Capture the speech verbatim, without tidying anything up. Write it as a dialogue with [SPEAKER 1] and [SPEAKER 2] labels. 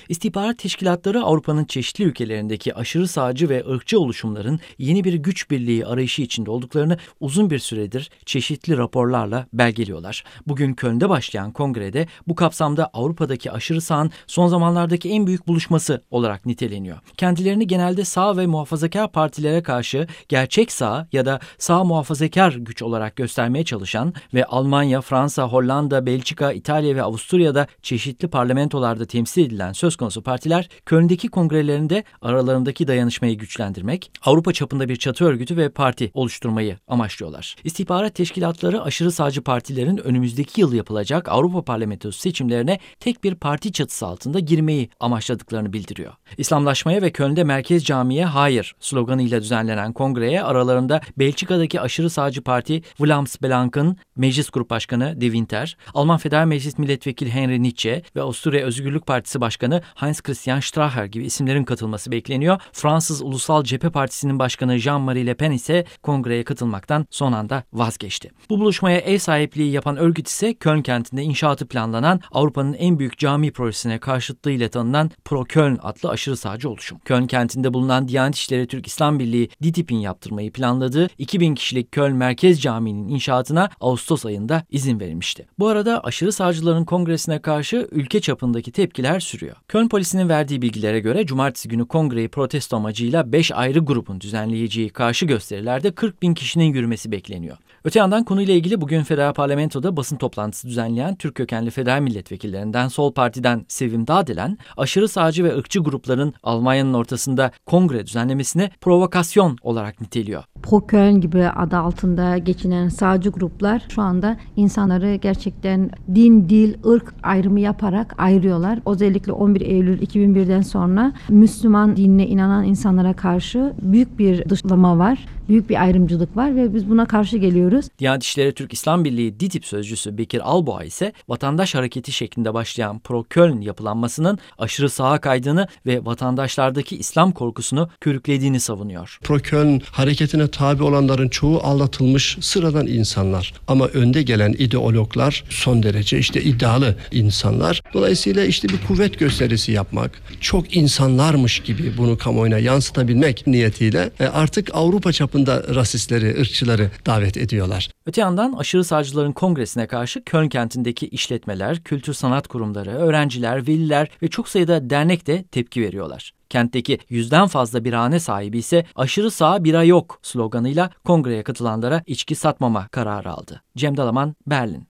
[SPEAKER 1] İstihbarat teşkilatları Avrupa'nın çeşitli ülkelerindeki aşırı sağcı ve ırkçı oluşumların yeni bir güç birliği arayışı içinde olduklarını uzun bir süredir çeşitli raporlarla belgeliyorlar. Bugün Köln'de başlayan kongrede bu kapsamda Avrupa'daki aşırı sağın son zamanlardaki en büyük buluşması olarak niteleniyor. Kendilerini genelde sağ ve muhafazakar partilere karşı gerçek sağ ya da sağ muhafazakar güç olarak göstermeye çalışan ve Almanya, Fransa, Hollanda, Belçika, İtalya ve Avusturya'da çeşitli parlamentolarda temsil edilen söz konusu partiler Köln'deki kongrelerinde aralarındaki dayanışmayı güçlendirmek, Avrupa çapında bir çatı örgütü ve parti oluşturmayı amaçlıyorlar. İstihbarat teşkilatları aşırı sağcı partilerin önümüzdeki yıl yapılacak Avrupa Parlamentosu seçimlerine tek bir parti çatısı altında girmeyi amaçladıklarını bildiriyor. İslamlaşmaya ve Köln'de Merkez Camii'ye hayır sloganıyla düzenlenen kongreye aralarında Belçika'daki aşırı sağcı parti Vlaams-Belank'ın Meclis Grup Başkanı De Winter, Alman Federal Meclis Milletvekili Henry Nietzsche ve Avusturya Özgürlük Partisi Başkanı Heinz-Christian Strache gibi isimlerin katılması bekleniyor. Fransız Ulusal Cephe Partisi'nin başkanı Jean-Marie Le Pen ise kongreye katılmaktan son anda vazgeçti. Bu buluşmaya ev sahipliği yapan örgüt ise Köln kentinde inşaatı planlanan Avrupa'nın en büyük cami projesine karşıtlığıyla tanınan Pro-Köln adlı aşırı sağcı oluşum. Köln kentinde bulunan Diyanet İşleri Türk İslam Birliği D İ T İB'in yaptırmayı planladığı iki bin kişilik Köln Merkez Camii'nin inşaatına Ağustos ayında izin verilmişti. Bu arada aşırı sağcıların kongresine karşı ülke çapındaki tepkiler sürüyor. Köln polisinin verdiği bilgilere göre cumartesi günü kongreyi protesto amacıyla beş ayrı grubun düzenleyeceği karşı gösterilerde kırk bin kişinin yürümesi bekleniyor. Öte yandan konuyla ilgili bugün Federal Parlamento'da basın toplantısı düzenleyen Türk kökenli federal milletvekillerinden Sol Parti'den Sevim Dağdelen, aşırı sağcı ve ırkçı grupların Almanya'nın ortasında kongre düzenlemesini provokasyon olarak niteliyor.
[SPEAKER 2] Pro-Köln gibi adı altında geçinen sağcı gruplar şu anda insanları gerçekten din, dil, ırk ayrımı yaparak ayırıyorlar. Özellikle on bir Eylül iki bin birden sonra Müslüman dinine inanan insanlara karşı büyük bir dışlama var. Büyük bir ayrımcılık var ve biz buna karşı geliyoruz.
[SPEAKER 1] Diyanet İşleri Türk İslam Birliği D İ T İB sözcüsü Bekir Alboğa ise vatandaş hareketi şeklinde başlayan Pro-Köln yapılanmasının aşırı sağa kaydığını ve vatandaşlardaki İslam korkusunu körüklediğini savunuyor.
[SPEAKER 3] Pro-Köln hareketine tabi olanların çoğu aldatılmış sıradan insanlar. Ama önde gelen ideologlar son derece işte iddialı insanlar. Dolayısıyla işte bir kuvvet gösterisi yapmak, çok insanlarmış gibi bunu kamuoyuna yansıtabilmek niyetiyle artık Avrupa çapında rasistleri, ırkçıları davet ediyorlar.
[SPEAKER 1] Öte yandan aşırı sağcıların kongresine karşı Köln kentindeki işletmeler, kültür sanat kurumları, öğrenciler, veliler ve çok sayıda dernek de tepki veriyorlar. Kentteki yüzden fazla birahane sahibi ise aşırı sağ bira yok sloganıyla kongreye katılanlara içki satmama kararı aldı. Cem Dalaman, Berlin.